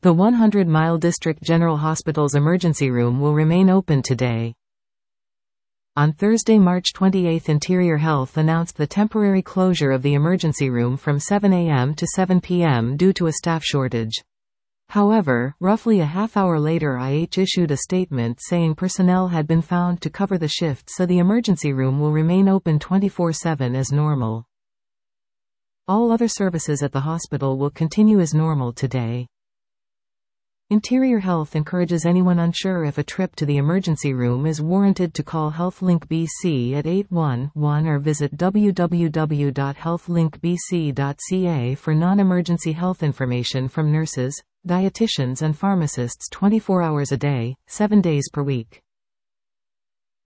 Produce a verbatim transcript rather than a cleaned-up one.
The one hundred mile District General Hospital's emergency room will remain open today. On Thursday, March twenty-eighth, Interior Health announced the temporary closure of the emergency room from seven a m to seven p m due to a staff shortage. However, roughly a half hour later, I H issued a statement saying personnel had been found to cover the shift, so the emergency room will remain open twenty-four seven as normal. All other services at the hospital will continue as normal today. Interior Health encourages anyone unsure if a trip to the emergency room is warranted to call HealthLink B C at eight one one or visit w w w dot health link b c dot c a for non-emergency health information from nurses, dietitians and pharmacists twenty-four hours a day, seven days per week.